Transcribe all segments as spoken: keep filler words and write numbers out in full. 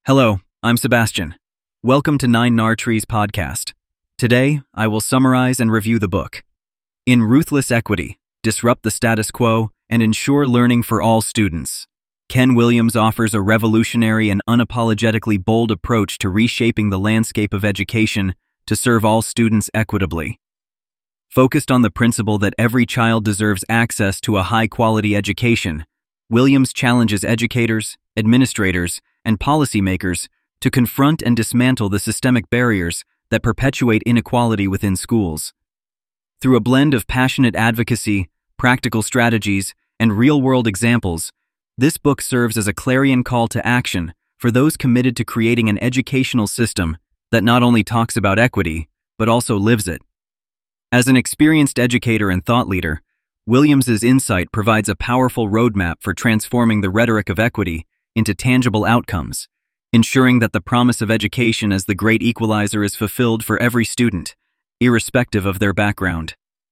Hello, I'm Sebastian. Welcome to Nine Nar Trees podcast. Today, I will summarize and review the book. In Ruthless Equity, Disrupt the Status Quo and Ensure Learning for All Students, Ken Williams offers a revolutionary and unapologetically bold approach to reshaping the landscape of education to serve all students equitably. Focused on the principle that every child deserves access to a high-quality education, Williams challenges educators, administrators, and policymakers to confront and dismantle the systemic barriers that perpetuate inequality within schools. Through a blend of passionate advocacy, practical strategies, and real-world examples, this book serves as a clarion call to action for those committed to creating an educational system that not only talks about equity, but also lives it. As an experienced educator and thought leader, Williams's insight provides a powerful roadmap for transforming the rhetoric of equity into tangible outcomes, ensuring that the promise of education as the great equalizer is fulfilled for every student, irrespective of their background.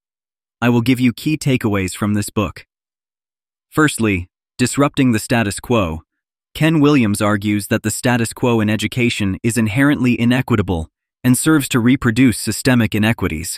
I will give you key takeaways from this book. Firstly, disrupting the status quo. Ken Williams argues that the status quo in education is inherently inequitable and serves to reproduce systemic inequities.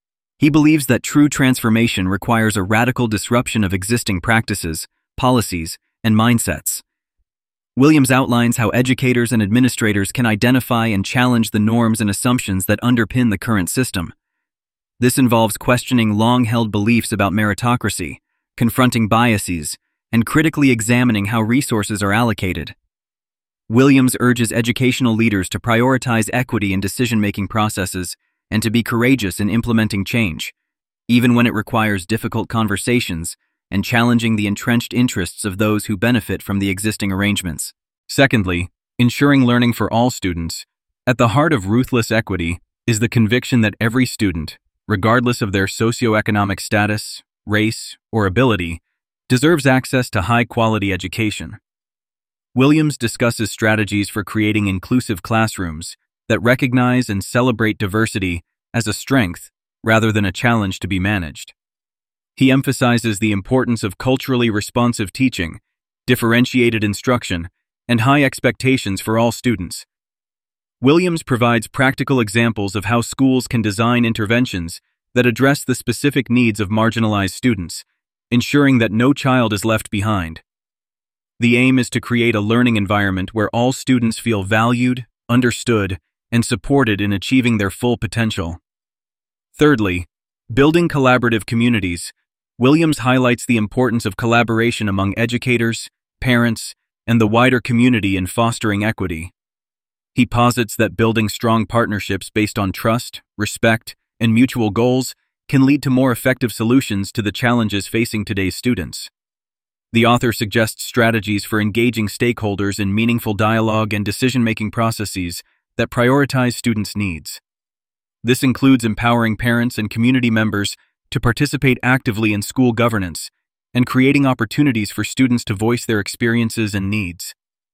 He believes that true transformation requires a radical disruption of existing practices, policies, and mindsets. Williams outlines how educators and administrators can identify and challenge the norms and assumptions that underpin the current system. This involves questioning long-held beliefs about meritocracy, confronting biases, and critically examining how resources are allocated. Williams urges educational leaders to prioritize equity in decision-making processes and to be courageous in implementing change, even when it requires difficult conversations and challenging the entrenched interests of those who benefit from the existing arrangements. Secondly, ensuring learning for all students. At the heart of Ruthless Equity is the conviction that every student, regardless of their socioeconomic status, race, or ability, deserves access to high-quality education. Williams discusses strategies for creating inclusive classrooms that recognize and celebrate diversity as a strength rather than a challenge to be managed. He emphasizes the importance of culturally responsive teaching, differentiated instruction, and high expectations for all students. Williams provides practical examples of how schools can design interventions that address the specific needs of marginalized students, ensuring that no child is left behind. The aim is to create a learning environment where all students feel valued, understood, and supported in achieving their full potential. Thirdly, building collaborative communities. Williams highlights the importance of collaboration among educators, parents, and the wider community in fostering equity. He posits that building strong partnerships based on trust, respect, and mutual goals can lead to more effective solutions to the challenges facing today's students. The author suggests strategies for engaging stakeholders in meaningful dialogue and decision-making processes that prioritize students' needs. This includes empowering parents and community members to participate actively in school governance and creating opportunities for students to voice their experiences and needs.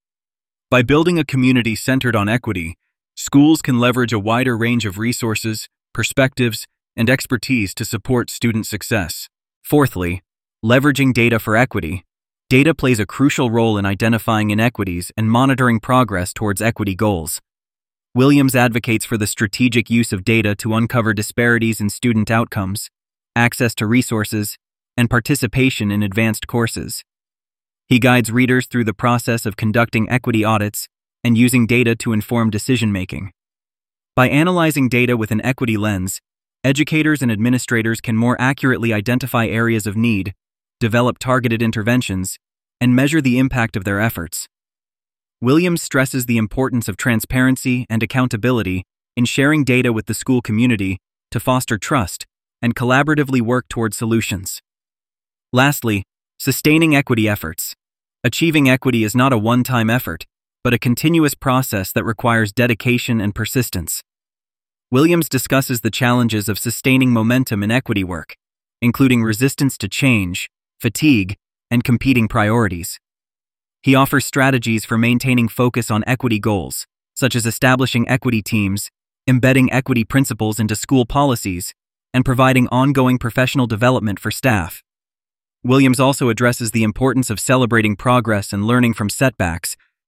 By building a community centered on equity, schools can leverage a wider range of resources, perspectives, and expertise to support student success. Fourthly, leveraging data for equity. Data plays a crucial role in identifying inequities and monitoring progress towards equity goals. Williams advocates for the strategic use of data to uncover disparities in student outcomes, access to resources, and participation in advanced courses. He guides readers through the process of conducting equity audits and using data to inform decision-making. By analyzing data with an equity lens, educators and administrators can more accurately identify areas of need, develop targeted interventions, and measure the impact of their efforts. Williams stresses the importance of transparency and accountability in sharing data with the school community to foster trust and collaboratively work toward solutions. Lastly, sustaining equity efforts. Achieving equity is not a one-time effort, but a continuous process that requires dedication and persistence. Williams discusses the challenges of sustaining momentum in equity work, including resistance to change, fatigue, and competing priorities. He offers strategies for maintaining focus on equity goals, such as establishing equity teams, embedding equity principles into school policies, and providing ongoing professional development for staff. Williams also addresses the importance of celebrating progress and learning from setbacks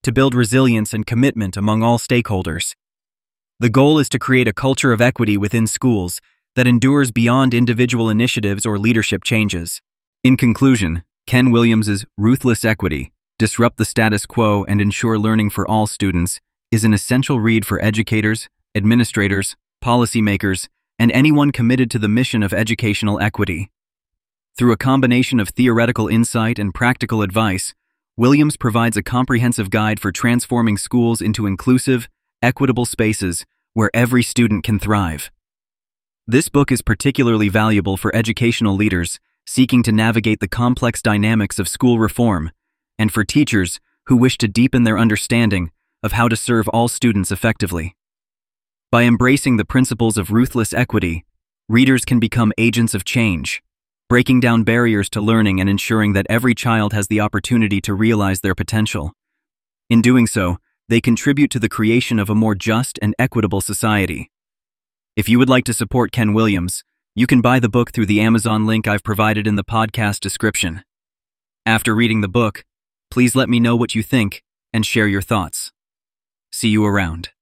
to build resilience and commitment among all stakeholders. The goal is to create a culture of equity within schools that endures beyond individual initiatives or leadership changes. In conclusion, Ken Williams's Ruthless Equity, Disrupt the Status Quo and Ensure Learning for All Students is an essential read for educators, administrators, policymakers, and anyone committed to the mission of educational equity. Through a combination of theoretical insight and practical advice, Williams provides a comprehensive guide for transforming schools into inclusive, equitable spaces where every student can thrive. This book is particularly valuable for educational leaders seeking to navigate the complex dynamics of school reform, and for teachers who wish to deepen their understanding of how to serve all students effectively. By embracing the principles of ruthless equity, readers can become agents of change, breaking down barriers to learning and ensuring that every child has the opportunity to realize their potential. In doing so, they contribute to the creation of a more just and equitable society. If you would like to support Ken Williams, you can buy the book through the Amazon link I've provided in the podcast description. After reading the book, please let me know what you think and share your thoughts. See you around.